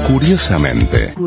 Curiosamente.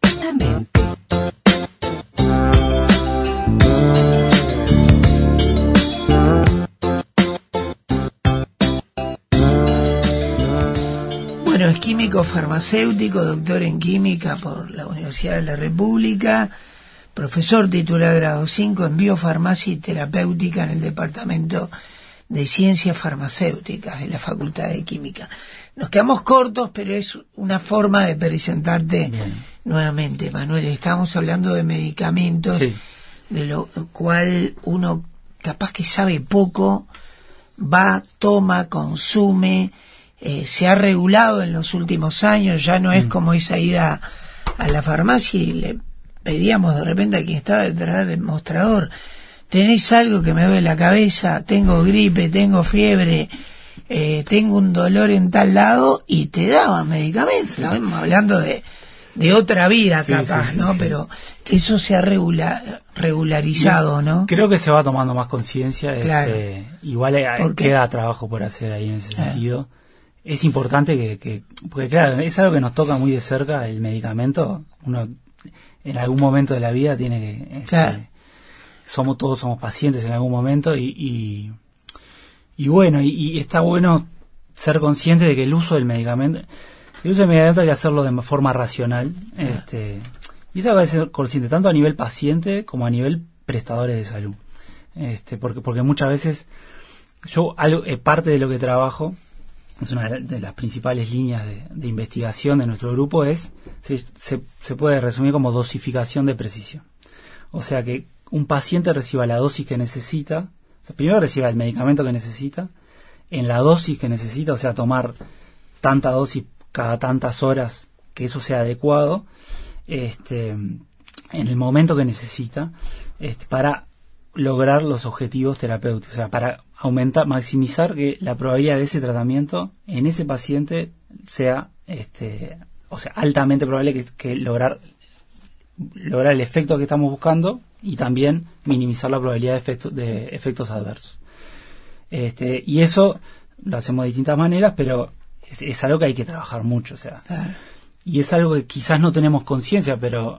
Bueno, es químico farmacéutico, doctor en química por la Universidad de la República, profesor titular grado 5 en biofarmacia y terapéutica en el Departamento de Ciencias Farmacéuticas de la Facultad de Química. Nos quedamos cortos, pero es una forma de presentarte nuevamente, Manuel. Estamos hablando de medicamentos, sí, de lo cual uno capaz que sabe poco, va, toma, consume. Se ha regulado en los últimos años, ya no es como esa ida a la farmacia y le pedíamos de repente a quien estaba detrás del mostrador: ¿tenés algo que me duele la cabeza? Tengo gripe, tengo fiebre, tengo un dolor en tal lado, y te daban medicamentos. Estamos hablando de otra vida, capaz, ¿no? Pero eso se ha regularizado, ¿no? Creo que se va tomando más conciencia. Claro. Igual queda trabajo por hacer ahí en ese sentido. Es importante porque claro, es algo que nos toca muy de cerca, el medicamento. Uno en algún momento de la vida tiene que... todos somos pacientes en algún momento y bueno, y está bueno ser consciente de que el uso del medicamento hay que hacerlo de forma racional. Y eso va a ser consciente tanto a nivel paciente como a nivel prestadores de salud. Porque muchas veces parte de lo que trabajo, es una de las principales líneas de investigación de nuestro grupo, se puede resumir como dosificación de precisión. O sea, que un paciente reciba la dosis que necesita, primero reciba el medicamento que necesita, en la dosis que necesita, o sea, tomar tanta dosis cada tantas horas, que eso sea adecuado, en el momento que necesita, para lograr los objetivos terapéuticos, o sea, para maximizar que la probabilidad de ese tratamiento en ese paciente sea, altamente probable que lograr el efecto que estamos buscando, y también minimizar la probabilidad de efectos adversos. Y eso lo hacemos de distintas maneras, pero es algo que hay que trabajar mucho, y es algo que quizás no tenemos conciencia, pero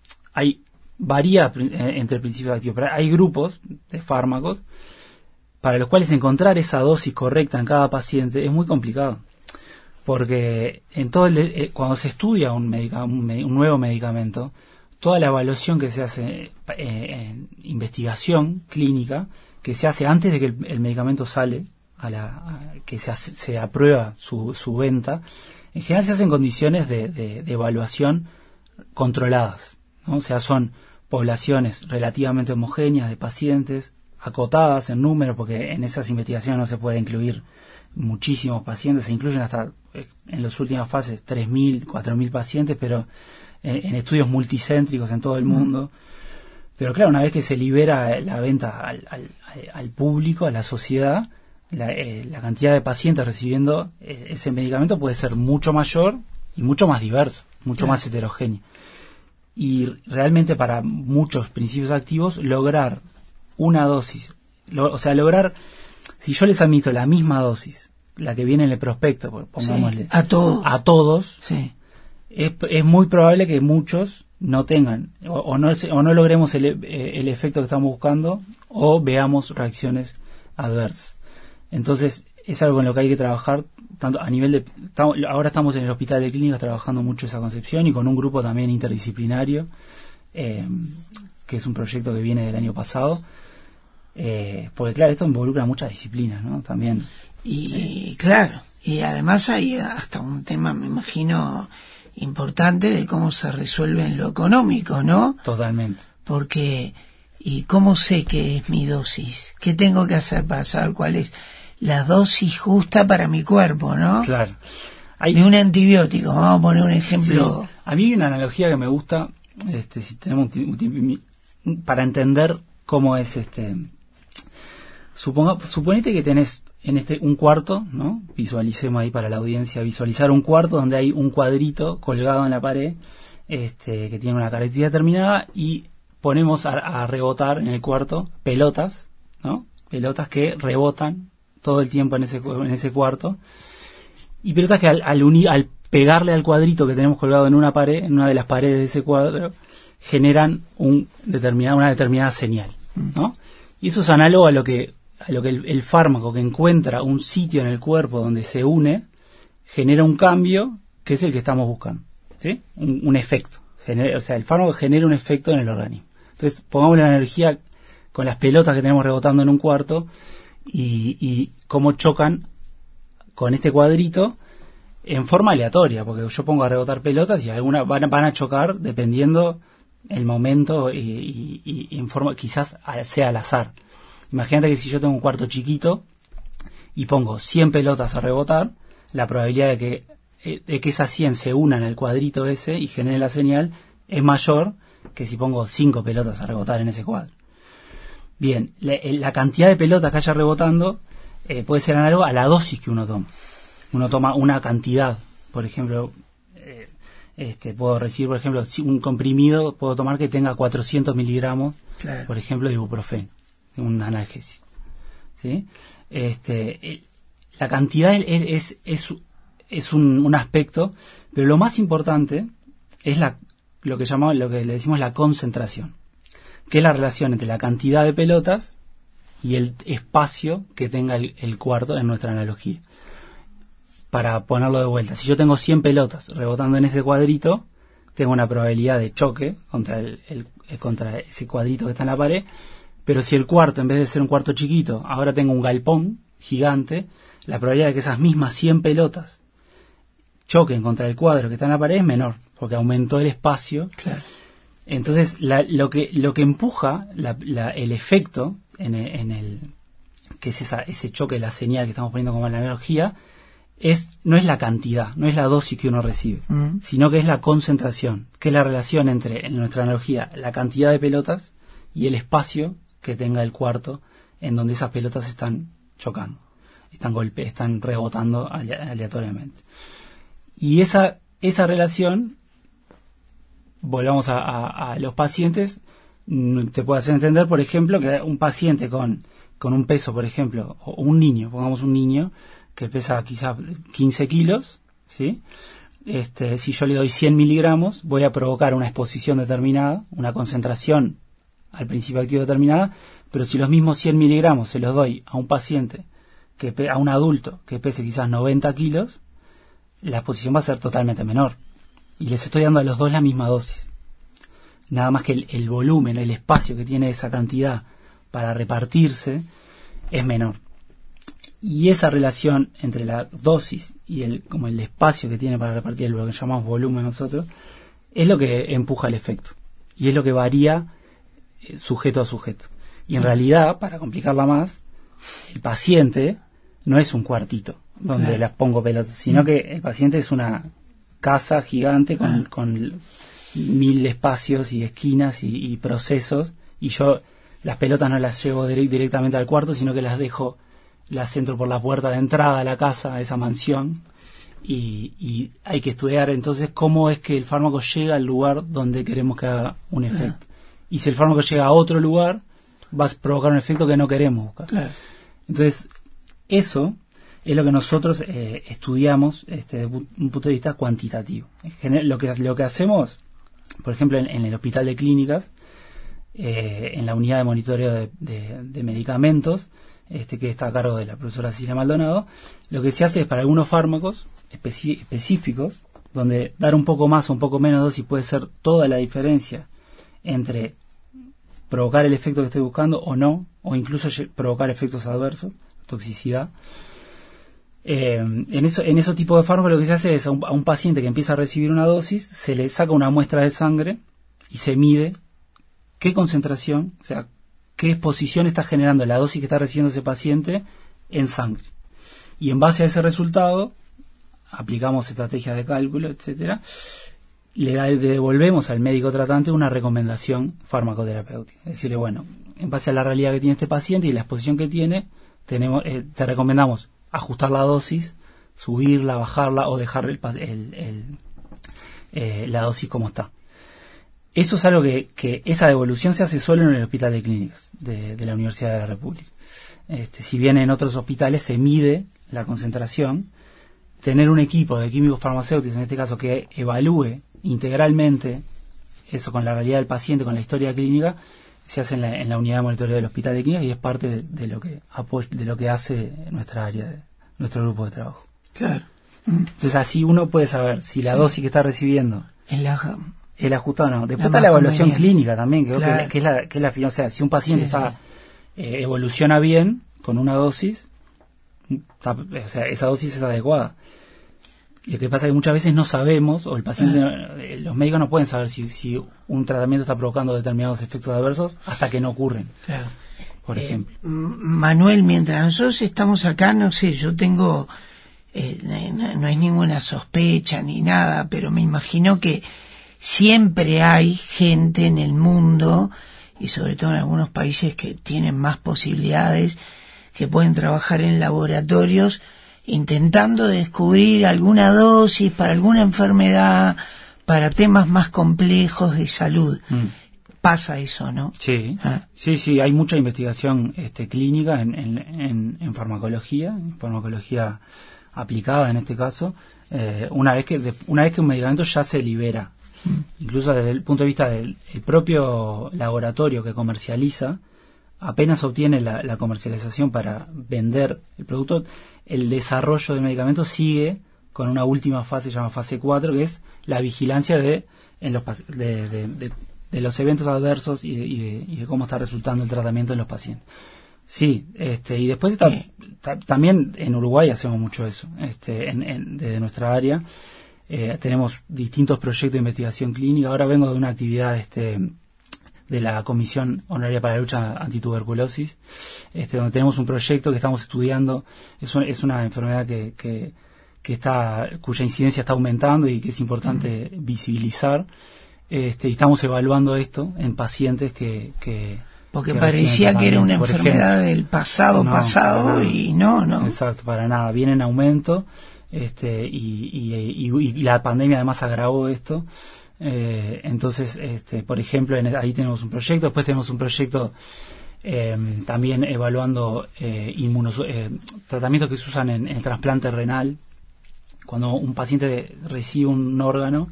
varía entre principios activos. Pero hay grupos de fármacos para los cuales encontrar esa dosis correcta en cada paciente es muy complicado, porque cuando se estudia un nuevo medicamento, toda la evaluación que se hace en investigación clínica, que se hace antes de que el medicamento sale, que se aprueba su venta, en general se hace en condiciones de evaluación controladas, ¿no? O sea, son poblaciones relativamente homogéneas de pacientes, acotadas en número, porque en esas investigaciones no se puede incluir muchísimos pacientes, se incluyen hasta en las últimas fases 3.000, 4.000 pacientes, pero en estudios multicéntricos en todo el mundo. Pero claro, una vez que se libera la venta al público, a la sociedad, la cantidad de pacientes recibiendo ese medicamento puede ser mucho mayor y mucho más diversa, mucho más heterogénea. Y realmente para muchos principios activos, lograr una dosis, si yo les administro la misma dosis, la que viene en el prospecto, pongámosle, a todos, es muy probable que muchos no tengan o no logremos el efecto que estamos buscando, o veamos reacciones adversas. Entonces es algo en lo que hay que trabajar tanto a nivel ahora estamos en el Hospital de Clínicas trabajando mucho esa concepción, y con un grupo también interdisciplinario, que es un proyecto que viene del año pasado, porque claro, esto involucra muchas disciplinas, ¿no? También. Y claro, y además hay hasta un tema, me imagino, importante de cómo se resuelve en lo económico, ¿no? Totalmente. Porque, ¿y cómo sé qué es mi dosis? ¿Qué tengo que hacer para saber cuál es la dosis justa para mi cuerpo, no? Claro. De un antibiótico, vamos a poner un ejemplo. Sí. A mí hay una analogía que me gusta, si tenemos para entender cómo es suponete que tenés en un cuarto, ¿no? Visualicemos ahí para la audiencia, visualizar un cuarto donde hay un cuadrito colgado en la pared, que tiene una característica determinada, y ponemos a rebotar en el cuarto pelotas, ¿no? Pelotas que rebotan todo el tiempo en ese cuarto, y pelotas que al pegarle al cuadrito que tenemos colgado en una pared, en una de las paredes de ese cuadro, generan una determinada señal, ¿no? Y eso es análogo a lo que el fármaco, que encuentra un sitio en el cuerpo donde se une, genera un cambio que es el que estamos buscando, ¿sí? Un efecto. O sea, el fármaco genera un efecto en el organismo. Entonces, pongamos la energía con las pelotas que tenemos rebotando en un cuarto y cómo chocan con este cuadrito en forma aleatoria, porque yo pongo a rebotar pelotas y algunas van a chocar dependiendo el momento y en forma, quizás sea al azar. Imagínate que si yo tengo un cuarto chiquito y pongo 100 pelotas a rebotar, la probabilidad de que esas 100 se unan al cuadrito ese y generen la señal es mayor que si pongo 5 pelotas a rebotar en ese cuadro. Bien, la cantidad de pelotas que haya rebotando puede ser análoga a la dosis que uno toma. Uno toma una cantidad, por ejemplo, puedo recibir, por ejemplo, un comprimido, puedo tomar que tenga 400 miligramos, claro, por ejemplo, de ibuprofeno, un analgésico, ¿sí? La cantidad es un aspecto, pero lo más importante es lo que le decimos la concentración, que es la relación entre la cantidad de pelotas y el espacio que tenga el cuarto en nuestra analogía. Para ponerlo de vuelta, si yo tengo 100 pelotas rebotando en ese cuadrito, tengo una probabilidad de choque contra ese cuadrito que está en la pared, pero si el cuarto, en vez de ser un cuarto chiquito, ahora tengo un galpón gigante, la probabilidad de que esas mismas 100 pelotas choquen contra el cuadro que está en la pared es menor, porque aumentó el espacio. Claro. Entonces, lo que empuja el efecto que es ese choque, la señal que estamos poniendo como la analogía, no es la cantidad, no es la dosis que uno recibe, sino que es la concentración, que es la relación entre, en nuestra analogía, la cantidad de pelotas y el espacio que tenga el cuarto en donde esas pelotas están chocando, están rebotando aleatoriamente. Y esa relación, volvamos a los pacientes, te puede hacer entender, por ejemplo, que un paciente con un peso, por ejemplo, o un niño, pongamos un niño que pesa quizás 15 kilos, ¿sí? Si yo le doy 100 miligramos, voy a provocar una exposición determinada, una concentración al principio activo determinada, pero si los mismos 100 miligramos se los doy a un paciente, a un adulto que pese quizás 90 kilos, la exposición va a ser totalmente menor. Y les estoy dando a los dos la misma dosis. Nada más que el volumen, el espacio que tiene esa cantidad para repartirse es menor. Y esa relación entre la dosis y el espacio que tiene para repartir, lo que llamamos volumen nosotros, es lo que empuja el efecto. Y es lo que varía sujeto a sujeto. Y en realidad, para complicarla más, el paciente no es un cuartito donde las pongo pelotas, sino que el paciente es una casa gigante con 1000 espacios y esquinas y procesos, y yo las pelotas no las llevo directamente al cuarto, sino que las entro por la puerta de entrada a la casa, a esa mansión, y hay que estudiar entonces cómo es que el fármaco llega al lugar donde queremos que haga un efecto. Y si el fármaco llega a otro lugar, va a provocar un efecto que no queremos buscar. Claro. Entonces, eso es lo que nosotros estudiamos desde un punto de vista cuantitativo. Lo que hacemos, por ejemplo, en el Hospital de Clínicas, en la unidad de monitoreo de medicamentos, que está a cargo de la profesora Cecilia Maldonado, lo que se hace es para algunos fármacos específicos, donde dar un poco más o un poco menos dosis puede ser toda la diferencia entre provocar el efecto que estoy buscando o no, o incluso provocar efectos adversos, toxicidad. En esos tipos de fármacos lo que se hace es a un paciente que empieza a recibir una dosis, se le saca una muestra de sangre y se mide qué concentración, o sea, qué exposición está generando la dosis que está recibiendo ese paciente en sangre. Y en base a ese resultado, aplicamos estrategias de cálculo, etcétera, le devolvemos al médico tratante una recomendación farmacoterapéutica. Es decirle, bueno, en base a la realidad que tiene este paciente y la exposición que tiene, te recomendamos ajustar la dosis, subirla, bajarla o dejar la dosis como está. Eso es algo que esa devolución se hace solo en el Hospital de Clínicas de la Universidad de la República. Si bien en otros hospitales se mide la concentración, tener un equipo de químicos farmacéuticos, en este caso, que evalúe integralmente eso con la realidad del paciente, con la historia clínica, se hace en la unidad de monitoreo del Hospital de Clínicas y es parte de lo que hace nuestra área, nuestro grupo de trabajo. Claro. Entonces así uno puede saber si la dosis que está recibiendo es ajustada o no. Después está la evaluación clínica también, que es la final. O sea, si un paciente evoluciona bien con una dosis, o sea, esa dosis es adecuada. Lo que pasa es que muchas veces no sabemos, o el paciente, los médicos no pueden saber si un tratamiento está provocando determinados efectos adversos hasta que no ocurren. Claro. Por ejemplo. Manuel, mientras nosotros estamos acá, no sé, yo tengo, no hay ninguna sospecha ni nada, pero me imagino que siempre hay gente en el mundo, y sobre todo en algunos países que tienen más posibilidades, que pueden trabajar en laboratorios intentando descubrir alguna dosis para alguna enfermedad, para temas más complejos de salud. Pasa eso, ¿no? Sí, sí, hay mucha investigación clínica en farmacología aplicada en este caso, una vez que un medicamento ya se libera. Incluso desde el punto de vista del propio laboratorio que comercializa, apenas obtiene la comercialización para vender el producto, el desarrollo del medicamento sigue con una última fase, se llama fase 4, que es la vigilancia de los eventos adversos y de cómo está resultando el tratamiento en los pacientes. Sí, y después también en Uruguay hacemos mucho eso, desde nuestra área. Tenemos distintos proyectos de investigación clínica. Ahora vengo de una actividad de la Comisión Honoraria para la Lucha Antituberculosis, donde tenemos un proyecto que estamos estudiando. Es una enfermedad cuya incidencia está aumentando y que es importante visibilizar. Y estamos evaluando esto en pacientes porque parecía que era una enfermedad del pasado y no. Exacto, para nada. Viene en aumento, y la pandemia además agravó esto. Entonces, por ejemplo, ahí tenemos un proyecto. Después tenemos un proyecto también evaluando tratamientos que se usan en el trasplante renal. Cuando un paciente recibe un órgano,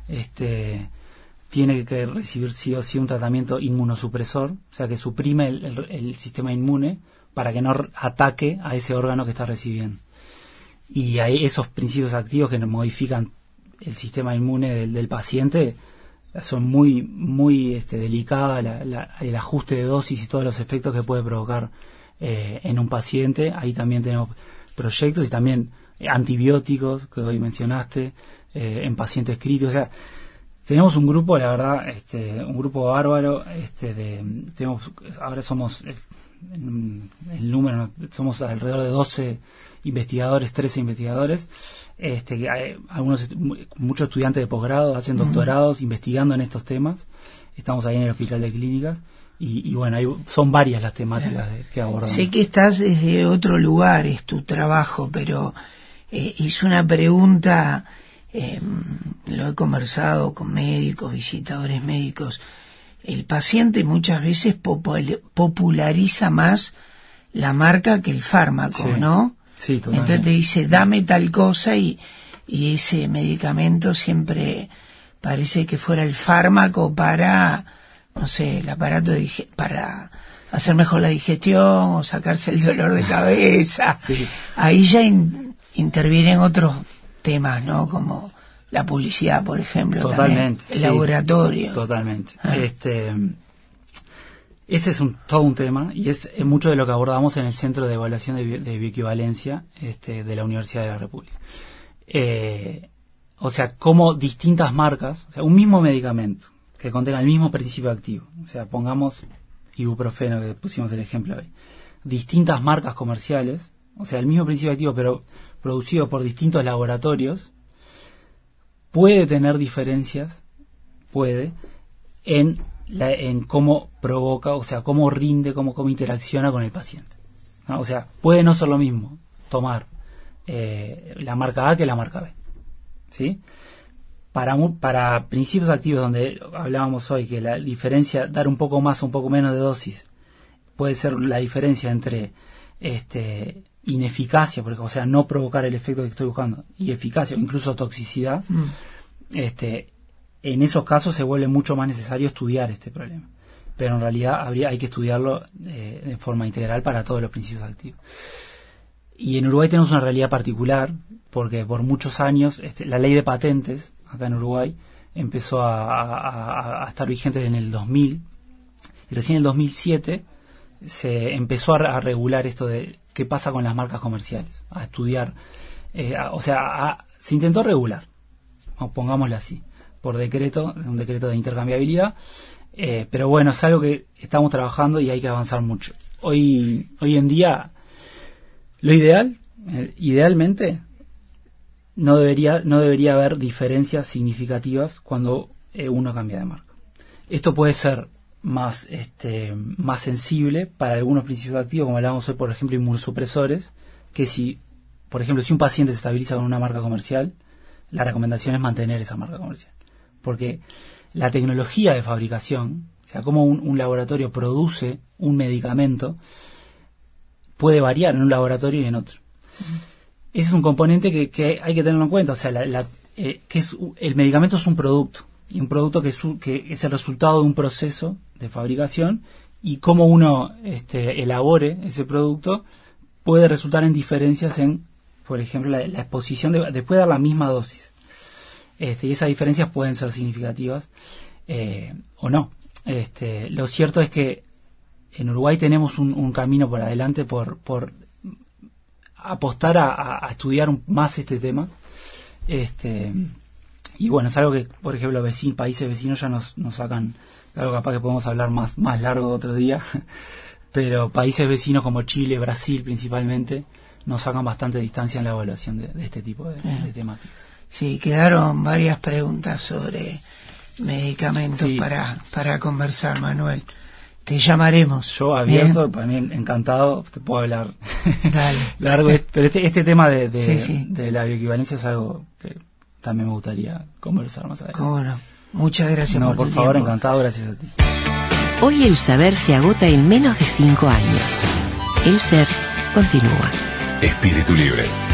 tiene que recibir sí o sí un tratamiento inmunosupresor, o sea que suprime el sistema inmune para que no ataque a ese órgano que está recibiendo. Y hay esos principios activos que modifican el sistema inmune del paciente, son muy delicadas, el ajuste de dosis y todos los efectos que puede provocar en un paciente. Ahí también tenemos proyectos y también antibióticos que hoy mencionaste, en pacientes críticos. O sea, tenemos un grupo, la verdad, un grupo bárbaro. Ahora somos el número, somos alrededor de 12 investigadores, 13 investigadores, muchos estudiantes de posgrado hacen doctorados investigando en estos temas. Estamos ahí en el Hospital de Clínicas y bueno, son varias las temáticas que abordamos. Sé que estás desde otro lugar, es tu trabajo, pero hice una pregunta, lo he conversado con médicos, visitadores médicos. El paciente muchas veces populariza más la marca que el fármaco, ¿no? Sí, totalmente. Entonces te dice, dame tal cosa y ese medicamento siempre parece que fuera el fármaco para, no sé, el aparato para hacer mejor la digestión o sacarse el dolor de cabeza. Sí. Ahí ya intervienen otros temas, ¿no? Como la publicidad, por ejemplo. Totalmente. También, el laboratorio. Totalmente. Ese es todo un tema y es mucho de lo que abordamos en el Centro de Evaluación de Bioequivalencia de la Universidad de la República. O sea, como distintas marcas, o sea, un mismo medicamento que contenga el mismo principio activo, o sea, pongamos ibuprofeno, que pusimos el ejemplo hoy, distintas marcas comerciales, o sea, el mismo principio activo pero producido por distintos laboratorios, puede tener diferencias, en cómo provoca, o sea, cómo rinde, cómo interacciona con el paciente, ¿no? O sea, puede no ser lo mismo tomar la marca A que la marca B, ¿sí? Para principios activos, donde hablábamos hoy que la diferencia, dar un poco más o un poco menos de dosis, puede ser la diferencia entre ineficacia, porque, o sea, no provocar el efecto que estoy buscando, y eficacia, o incluso toxicidad, en esos casos se vuelve mucho más necesario estudiar este problema. Pero en realidad hay que estudiarlo de forma integral para todos los principios activos. Y en Uruguay tenemos una realidad particular, porque por muchos años la ley de patentes, acá en Uruguay, empezó a estar vigente en el 2000, y recién en el 2007 se empezó a regular esto de qué pasa con las marcas comerciales, a estudiar, se intentó regular, pongámoslo así, por decreto, un decreto de intercambiabilidad, pero bueno, es algo que estamos trabajando y hay que avanzar mucho. Hoy en día, lo idealmente, no debería haber diferencias significativas cuando uno cambia de marca. Esto puede ser más sensible para algunos principios activos, como hablábamos hoy, por ejemplo, inmunosupresores, que si un paciente se estabiliza con una marca comercial, la recomendación es mantener esa marca comercial. Porque la tecnología de fabricación, o sea, cómo un laboratorio produce un medicamento, puede variar en un laboratorio y en otro. Ese es un componente que hay que tenerlo en cuenta. O sea, el medicamento es un producto, y un producto que es el resultado de un proceso de fabricación, y cómo uno elabore ese producto puede resultar en diferencias en, por ejemplo, la exposición después de dar la misma dosis. Y esas diferencias pueden ser significativas o no. Lo cierto es que en Uruguay tenemos un camino por adelante por apostar a estudiar más este tema. Y bueno, es algo que, por ejemplo, países vecinos ya nos sacan, algo capaz que podemos hablar más largo otro día, pero países vecinos como Chile, Brasil principalmente, nos sacan bastante distancia en la evaluación de este tipo de temáticas. Sí, quedaron varias preguntas sobre medicamentos para conversar, Manuel. Te llamaremos. Yo abierto, para mí encantado, te puedo hablar largo, pero este tema de la bioequivalencia es algo que también me gustaría conversar más adelante. ¿Cómo no? Muchas gracias por tu favor, tiempo. encantado, gracias a ti. Hoy el saber se agota en menos de 5 años. El ser continúa. Espíritu Libre.